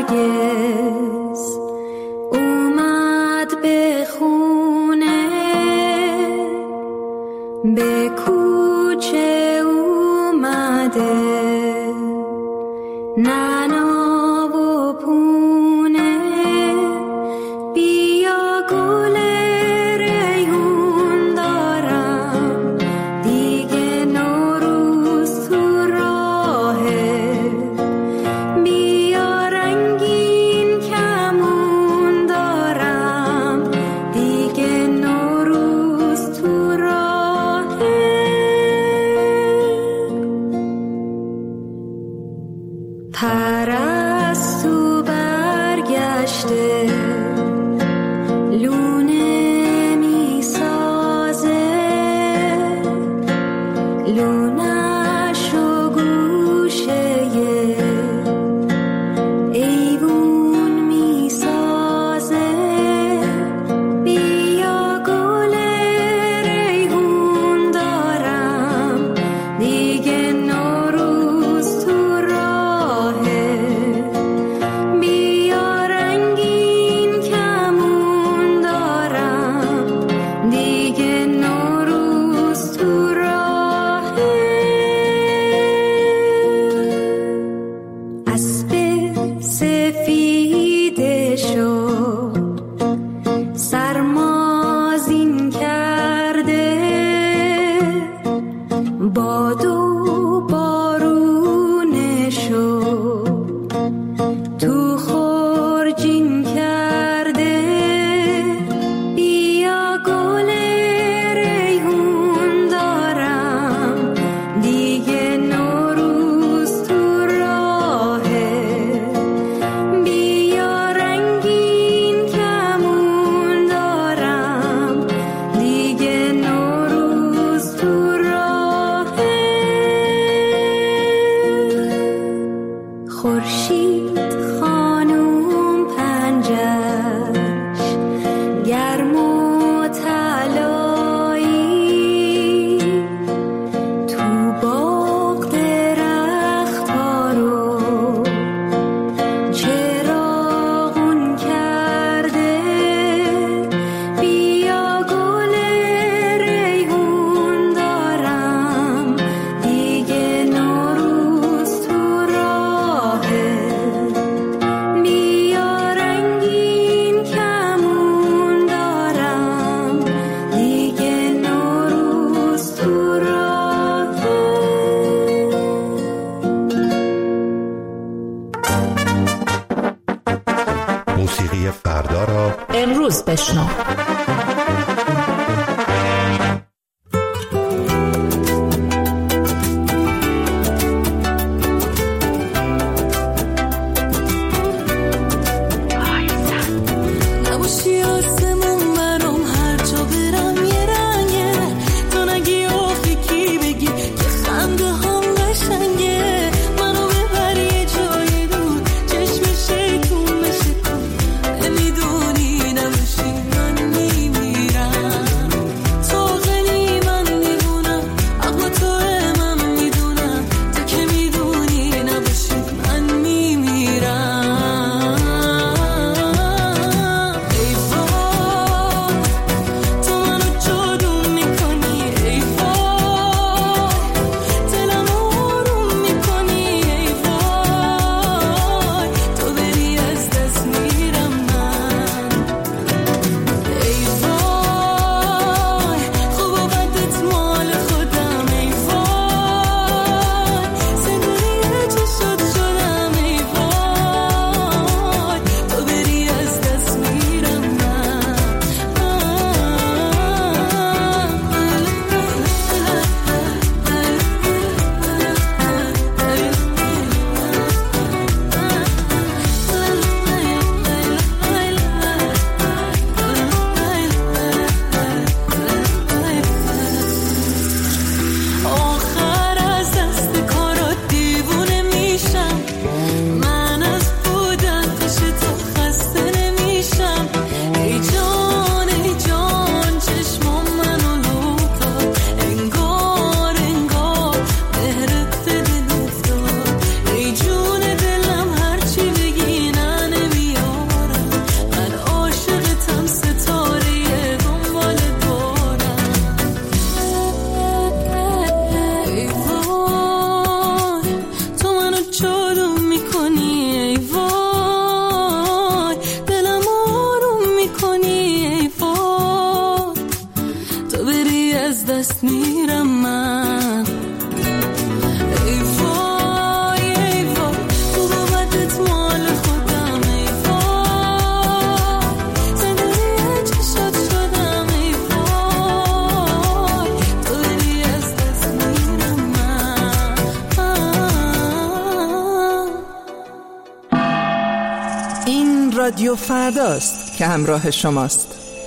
نرگس اومد به خونه، به کوچه اومده ننا و پونه. بیا گل ریحون دارم دیگه نوروز تو راهه. بیا رنگین کمون دارم دیگه نوروز تو راهه. پرستو برگشته لونه میسازه، لونش و گوشه ایوون میسازه. بیا گل ریحون دارم دیگه نوروز تو راهه. بیا رنگین کمون دارم دیگه نوروز تو راهه. اسب سفیدشو سرمازین کرده، باد و بارونشو تو خرجین کرده. بیا گل ریحون دارم دیگه نوروز تو راهه. بیا رنگین کمون دارم دیگه نوروز تو راهه. خورشید خانوم پنجش گرم و طلایی، تو باغ درخت ها رو چراغون کرده. بیا گل ریحون دارم دیگه نوروز تو راهه. بیا رنگین کمون دارم دیگه نوروز تو راهه. موسیقی فردا را امروز بشنو. نباشی آسمون برام هر جا برم یه رنگه، تو نگی و فکری بگی که خنده هم قشنگه. منو ببری یه جای دور چشم شیطون بشه کن، نمیدونی نباشی من میمیرم. این رادیو فرداست که همراه شماست.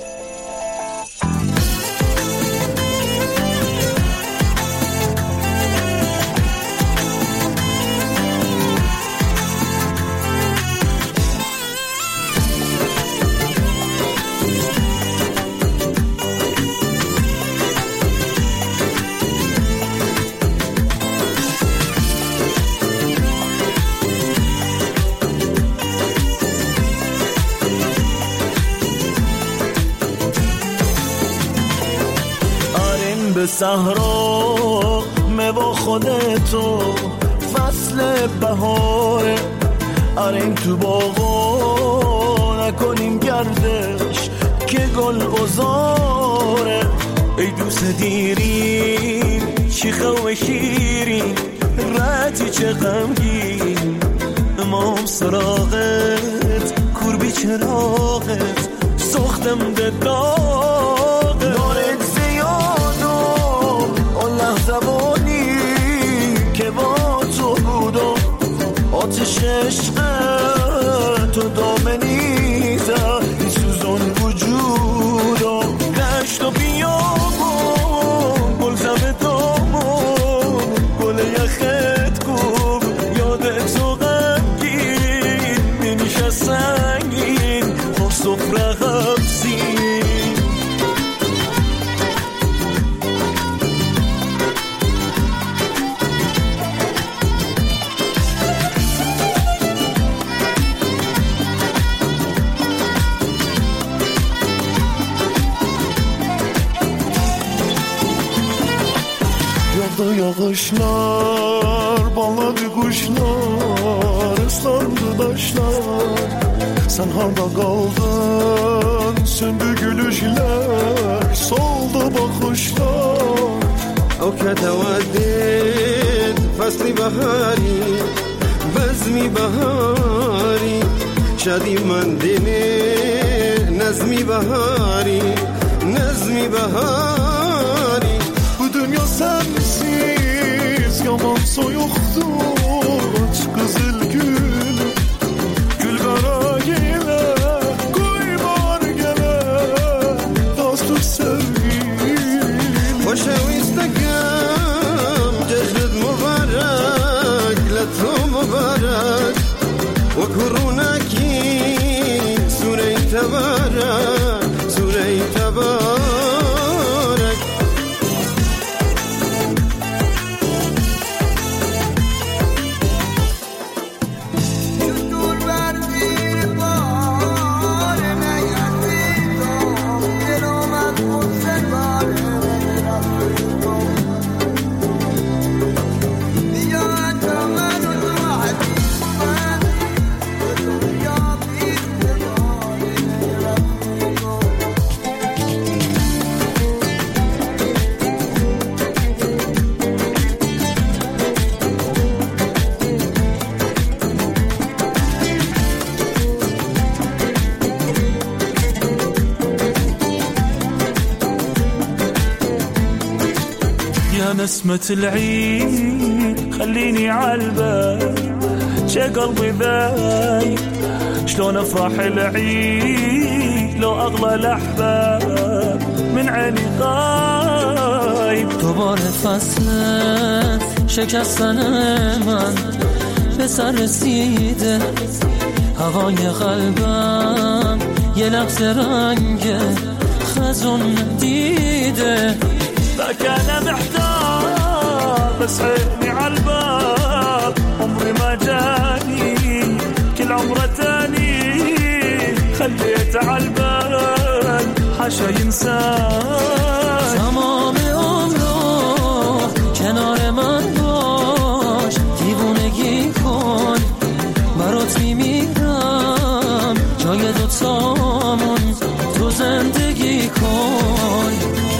به صحرا با خودتو فصل بهاره، آرین تو باغا نکنیم گردش که گل بزاره. ای دوست دیرین شیخه و شیرین راتی چه غمگین، امام سراغت کوربی چراغت سختم دداغ دارت زبانی که با تو بودم، آتش عشق تو دامنی زد سوزان وجودم، دشت و بیابون گل زمدامون گل یخت کوب یادت تو غمگین نمیشه سنگین خب سفره غمزین. Yağışlar, baladı kuşlar, ıslandı taşlar. Sen harda kaldın, söndü gülüşler, soldu bakışlar. O كتودد فصل بهاری بزمی بهاری شدی من دینه نظمی بهاری نظمی بهاری. Bu dünya sensiz yaman soyuktur, kızıl gül gül kara yine koymar gele dostluk sevgilim. Hoşa istekam cejdet mübarek letu mübarek ve kurunaki sure-i tebarek sure-i tebarek. نسمة العيد خليني عالبال شا قلبي ذايب شلون افرح العيد لو اغلى الاحباب من عيني غايب. دوباره فصل شکستن من به سر رسیده، هوای قلبم یه لحظه رنگ خزون دیده. فكان محتار بس عيني عالباب عمري ما جاني كل عمره تاني خليت عالبال حاشا ينسان. تمام عمرو کنار من باش دیوونگی کن برات میمیرم جای دوتامون تو زندگی کن.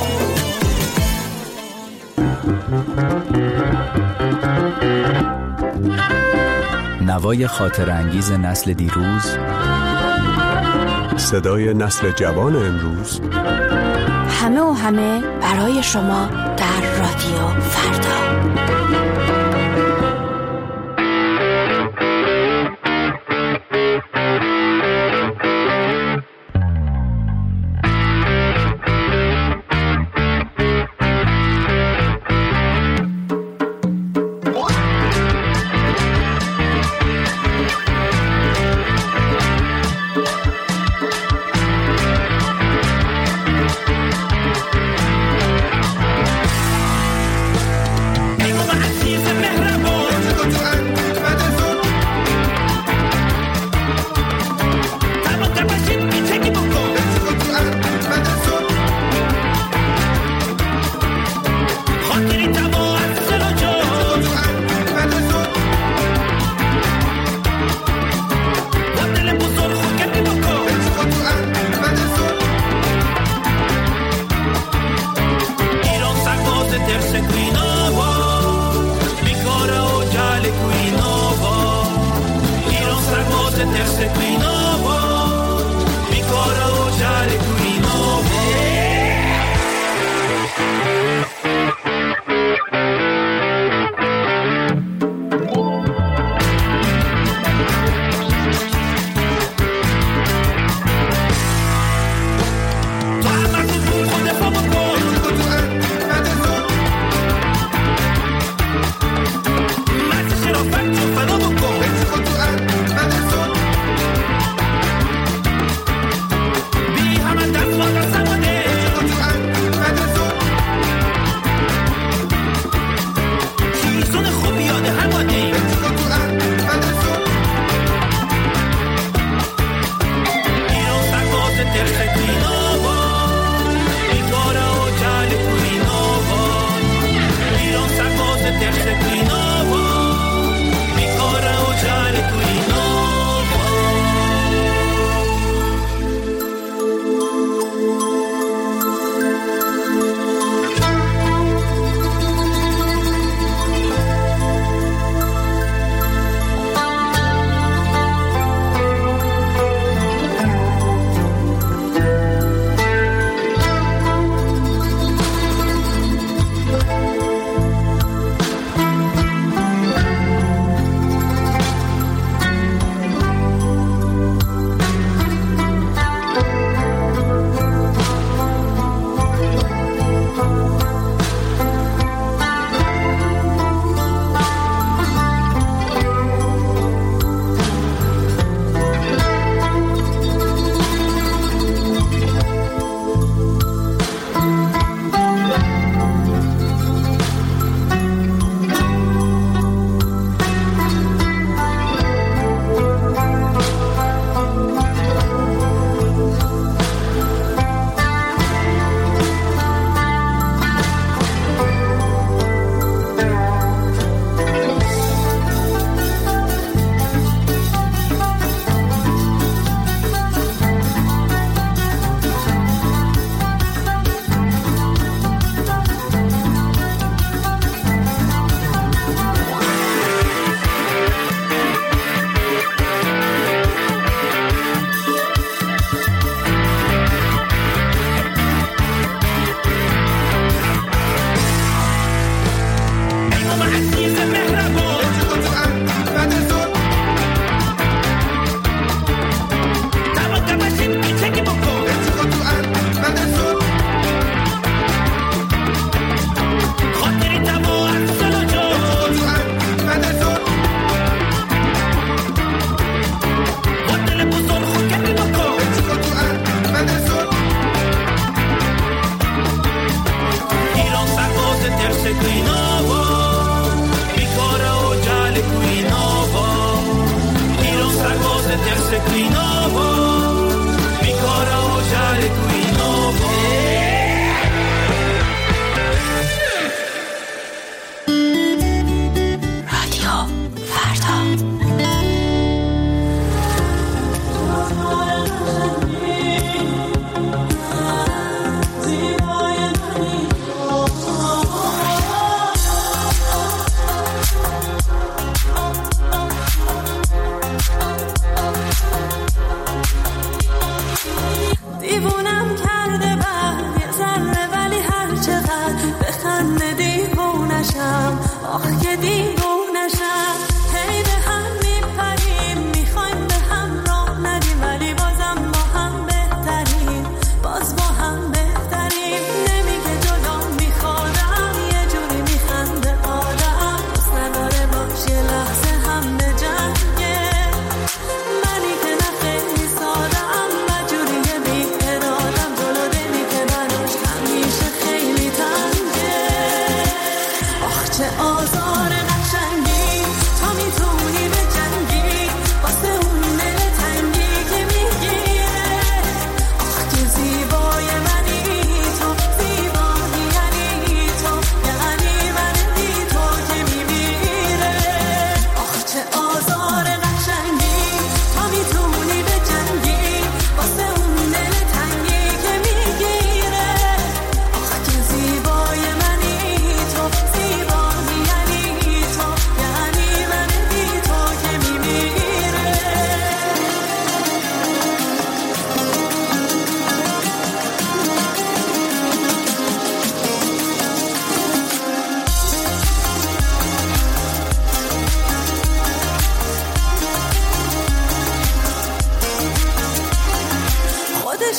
نوای خاطرانگیز نسل دیروز، صدای نسل جوان امروز، همه و همه برای شما در رادیو فردا.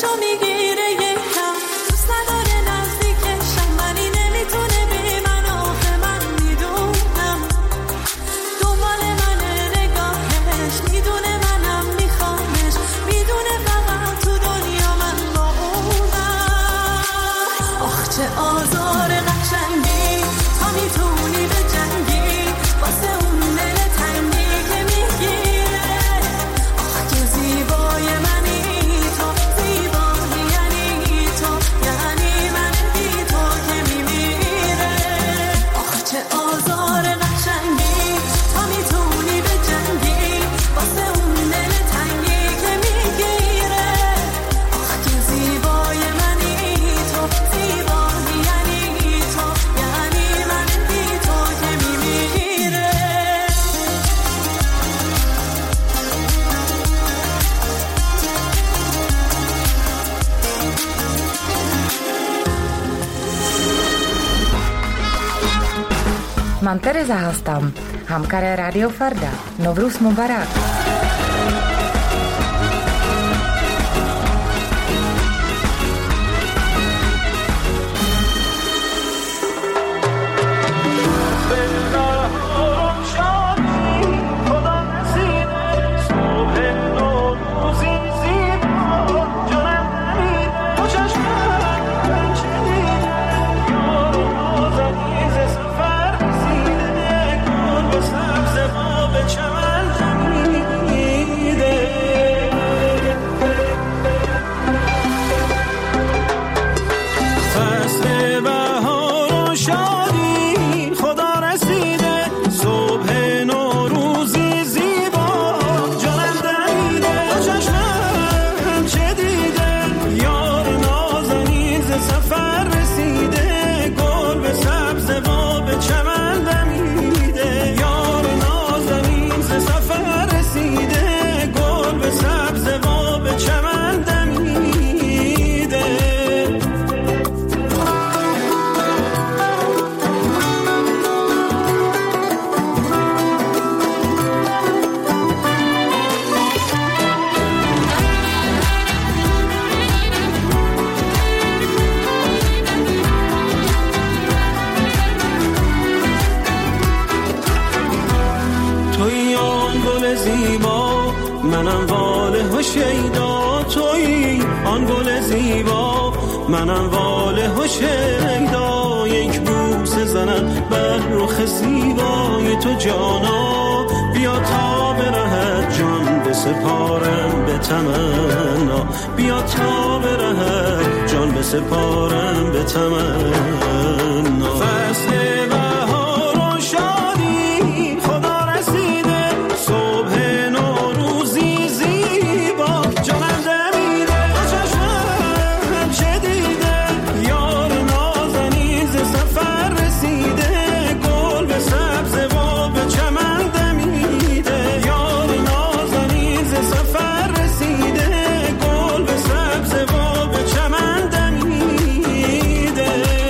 دلشو میگیره یکم دوست نداره نزدیکشم ولی نمیتونه بی من آخه من میدونم دنبال منه نگاهش میدونه منم میخوامش میدونه فقط تو دنیا من با اونم آخ چه آزار قشنگی تا میتونی به جنگی واسه اون دل تنگی که میگیره آخ که زیبای منی تو زیبایی یعنی تو یعنی من بی تو که میمیره آخ چه آزار قشنگی تا میتونی به جنگی واسه اون دل تنگی که میگیره آخ که زیبای منی تو زیبایی یعنی تو یعنی من بی تو که میمیره من Tereza هستم، همکار رادیو فردا. نوروز مبارک. منم واله و شیدا تویی آن گل زیبا منم واله و شیدا یک بوسه زنم بر رخ زیبای تو جانا بیا تا به رهت جان بسپارم به تمنا بیا تا به رهت جان بسپارم به تمنا فصل بهار و شادی خدا رسیده صبح نوروزی زیبا جانم دمیده چشمم چه دیده یار نازنین ز سفر رسیده گل به سبز و به چمن دمیده یار نازنین ز سفر رسیده گل به سبز و به چمن دمیده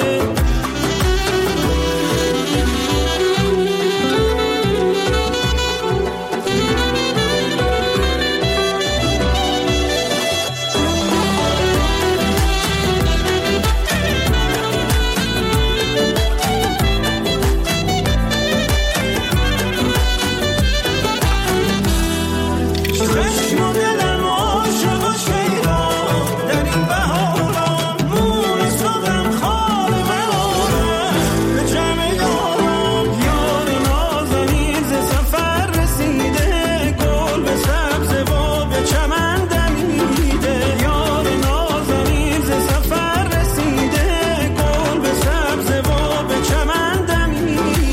چشم و دلم عاشق و شیدا در این بهارا مونس و غمخوار بهارم به جمع یارم یار نازنین ز سفر رسیده گل به سبز و به چمن دمیده یار نازنین ز سفر رسیده گل به سبز و به چمن دمیده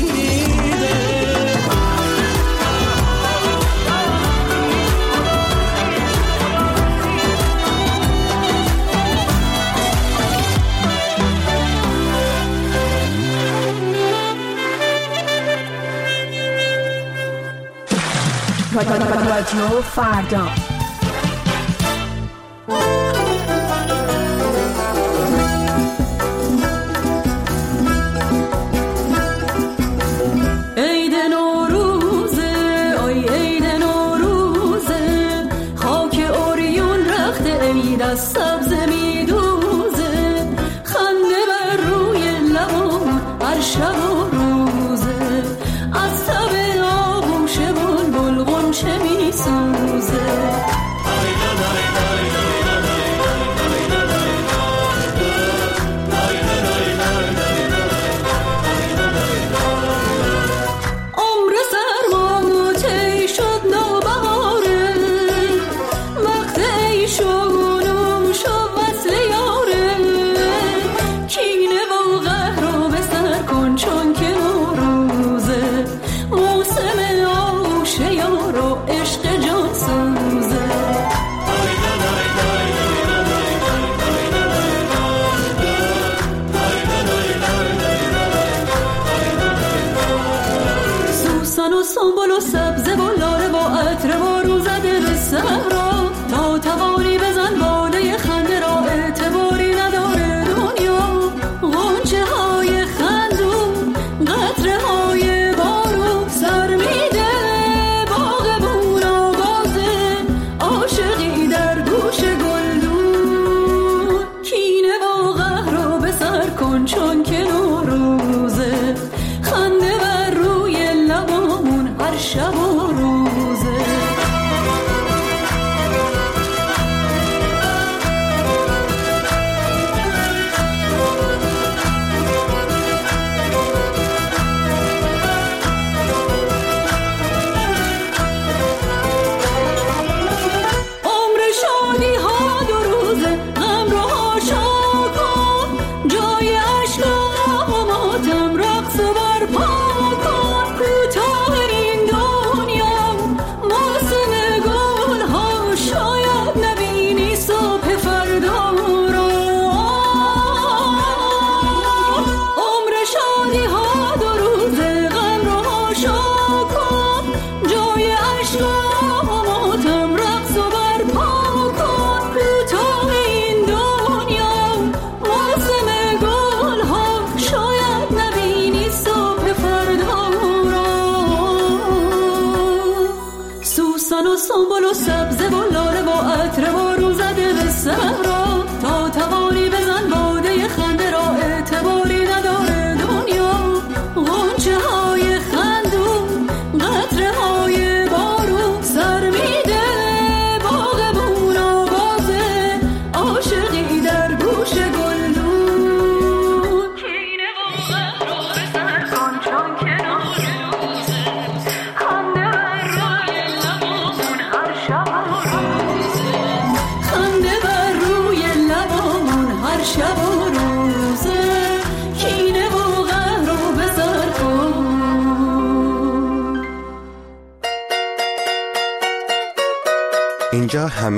رادیو فردا. عید نوروزه آی عید نوروزه خاک اوریون رخت عید از سبز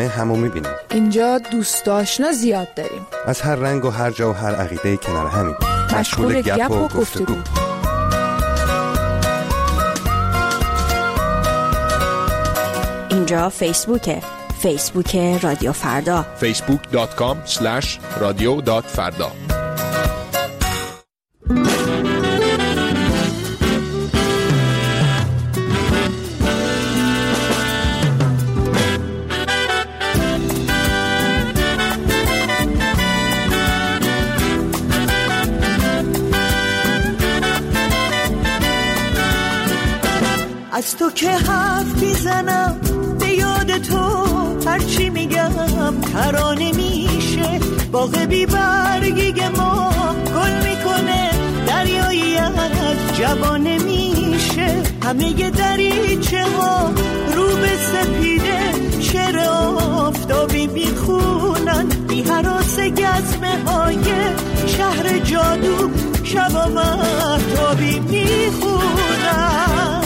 همه همو میبینیم. اینجا دوست آشنا زیاد داریم، از هر رنگ و هر جا و هر عقیده کنار همین، مشغول گپ و گفتگو. اینجا فیسبوک رادیو فردا، facebook.com/radio.farda. از تو که حرف میزنم به یاد تو، هرچی میگم ترانه میشه. باغ بی برگی ما گل میکنه، دریایی از جوانه میشه. همه دریچه ها رو به سپیده، شعر آفتابی میخونن. بی هراس گزمه های شهر جادو، شبا مهتابی میخونن.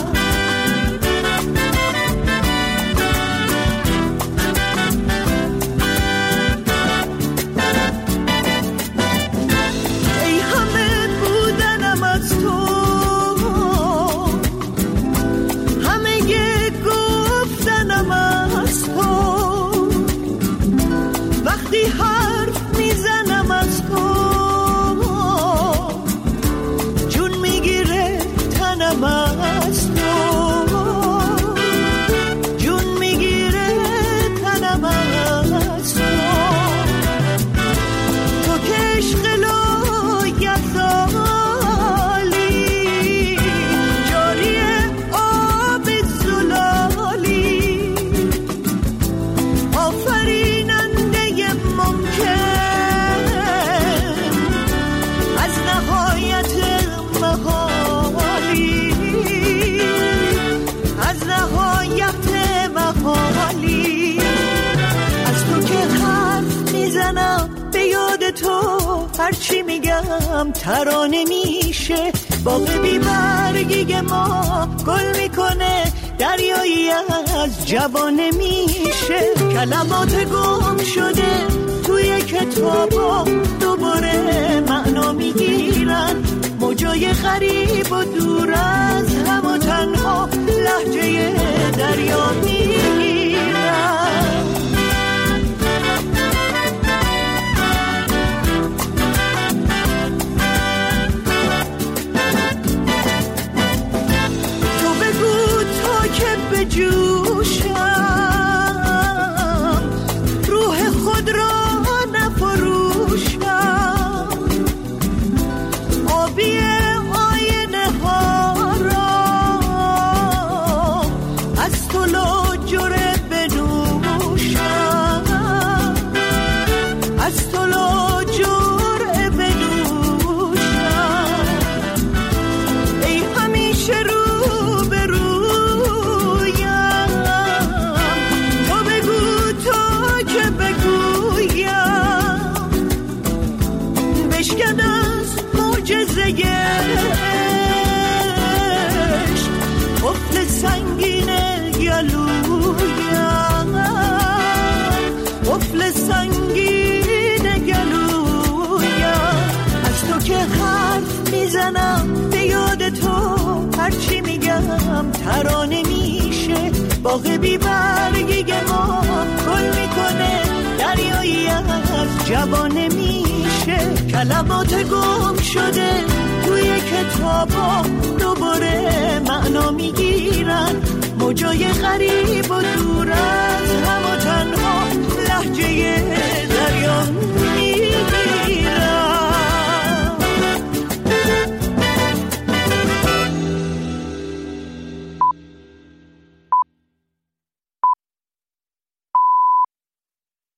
هرچی میگم ترانه میشه. باغ بی برگی ما گل میکنه، دریایی از جوانه میشه. کلمات گم شده توی کتابا دوباره معنا میگیرن. موجای غریب و دور از هم و تنها لهجه دریا میگیرن. جوشم روح خود را نفروشم، آبی آینه ها را از تو لاجره بنوشم، از تو لاجره بنوشم. ای همیشه رو به رو قفل سنگینه گلویم، قفل سنگینه گلویم. از تو که حرف میزنم به یاد تو، هرچی میگم ترانه میشه. باغ بی برگی ما گل میکنه، دریایی از جوانه میشه. کلمات گم شده توی کتابا دوباره معنا میگیرن. موجای غریب و دور از هم و تنها